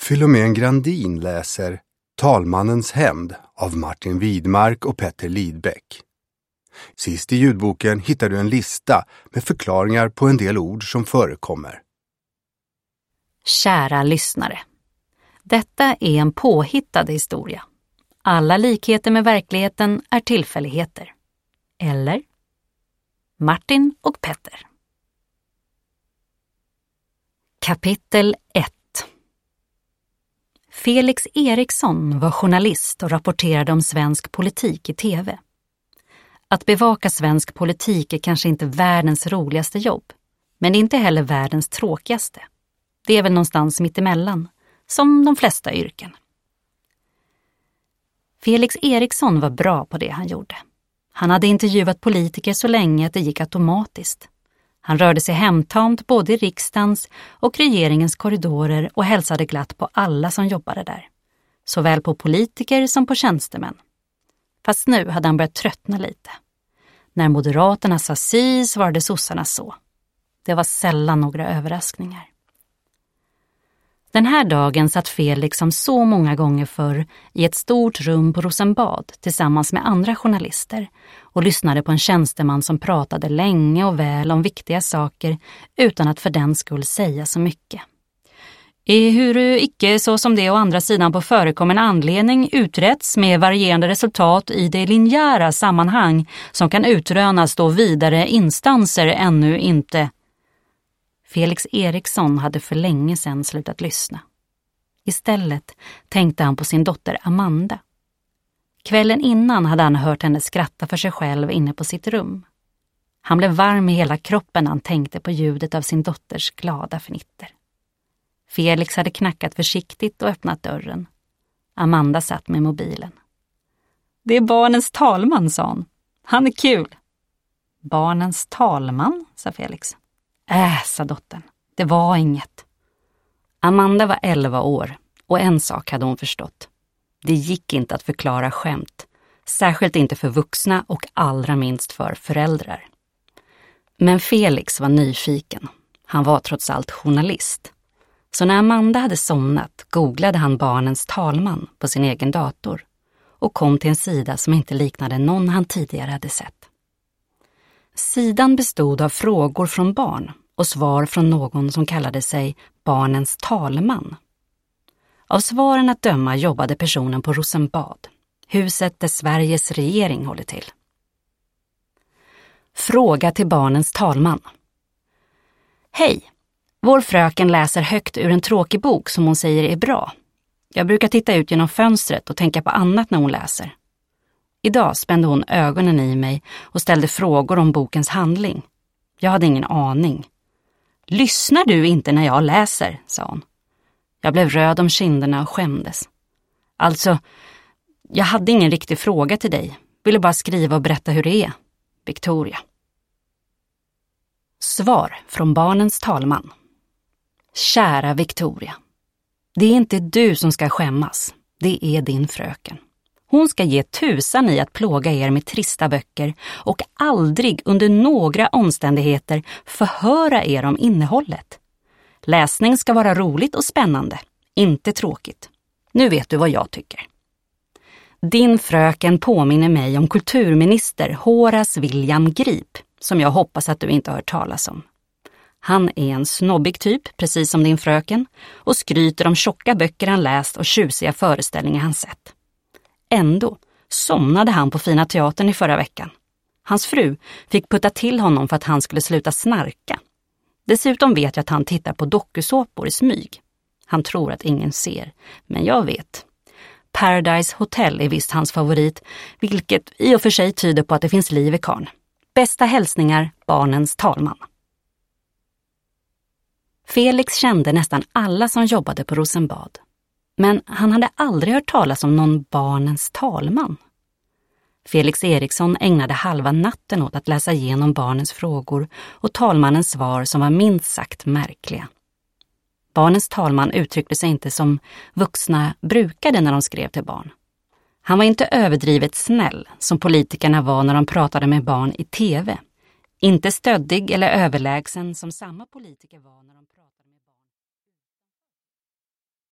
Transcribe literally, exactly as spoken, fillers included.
Filomén Grandin läser Talmannens hämnd av Martin Widmark och Petter Lidbeck. Sist i ljudboken hittar du en lista med förklaringar på en del ord som förekommer. Kära lyssnare. Detta är en påhittad historia. Alla likheter med verkligheten är tillfälligheter. Eller? Martin och Petter. Kapitel ett. Felix Eriksson var journalist och rapporterade om svensk politik i tv. Att bevaka svensk politik är kanske inte världens roligaste jobb, men det är inte heller världens tråkigaste. Det är väl någonstans mittemellan, som de flesta yrken. Felix Eriksson var bra på det han gjorde. Han hade intervjuat politiker så länge att det gick automatiskt. Han rörde sig hemtamt både i riksdagens och regeringens korridorer och hälsade glatt på alla som jobbade där. Såväl på politiker som på tjänstemän. Fast nu hade han börjat tröttna lite. När Moderaterna sa si så var det sossarna så. Det var sällan några överraskningar. Den här dagen satt Felix som så många gånger förr i ett stort rum på Rosenbad tillsammans med andra journalister och lyssnade på en tjänsteman som pratade länge och väl om viktiga saker utan att för den skull säga så mycket. Ehuru icke så som det å andra sidan på förekommen anledning uträtts med varierande resultat i det linjära sammanhang som kan utrönas då vidare instanser ännu inte. Felix Eriksson hade för länge sedan slutat lyssna. Istället tänkte han på sin dotter Amanda. Kvällen innan hade han hört henne skratta för sig själv inne på sitt rum. Han blev varm i hela kroppen när han tänkte på ljudet av sin dotters glada fnitter. Felix hade knackat försiktigt och öppnat dörren. Amanda satt med mobilen. Det är barnens talman, sa hon. Han är kul. Barnens talman, sa Felix. Äh, sa dottern. Det var inget. Amanda var elva år och en sak hade hon förstått. Det gick inte att förklara skämt. Särskilt inte för vuxna och allra minst för föräldrar. Men Felix var nyfiken. Han var trots allt journalist. Så när Amanda hade somnat googlade han barnens talman på sin egen dator och kom till en sida som inte liknade någon han tidigare hade sett. Sidan bestod av frågor från barn och svar från någon som kallade sig barnens talman. Av svaren att döma jobbade personen på Rosenbad, huset där Sveriges regering håller till. Fråga till barnens talman. Hej, vår fröken läser högt ur en tråkig bok som hon säger är bra. Jag brukar titta ut genom fönstret och tänka på annat när hon läser. Idag spände hon ögonen i mig och ställde frågor om bokens handling. Jag hade ingen aning. Lyssnar du inte när jag läser, sa hon. Jag blev röd om kinderna och skämdes. Alltså, jag hade ingen riktig fråga till dig. Ville bara skriva och berätta hur det är. Victoria. Svar från barnens talman. Kära Victoria. Det är inte du som ska skämmas. Det är din fröken. Hon ska ge tusan i att plåga er med trista böcker och aldrig under några omständigheter förhöra er om innehållet. Läsning ska vara roligt och spännande, inte tråkigt. Nu vet du vad jag tycker. Din fröken påminner mig om kulturminister Horace William Grip, som jag hoppas att du inte har hört talas om. Han är en snobbig typ, precis som din fröken, och skryter om tjocka böcker han läst och tjusiga föreställningar han sett. Ändå somnade han på Fina Teatern i förra veckan. Hans fru fick putta till honom för att han skulle sluta snarka. Dessutom vet jag att han tittar på dokusåpor i smyg. Han tror att ingen ser, men jag vet. Paradise Hotel är visst hans favorit, vilket i och för sig tyder på att det finns liv i karln. Bästa hälsningar, barnens talman. Felix kände nästan alla som jobbade på Rosenbad. Men han hade aldrig hört talas om någon barnens talman. Felix Eriksson ägnade halva natten åt att läsa igenom barnens frågor och talmannens svar som var minst sagt märkliga. Barnens talman uttryckte sig inte som vuxna brukade när de skrev till barn. Han var inte överdrivet snäll som politikerna var när de pratade med barn i tv. Inte stöddig eller överlägsen som samma politiker var när de pratade.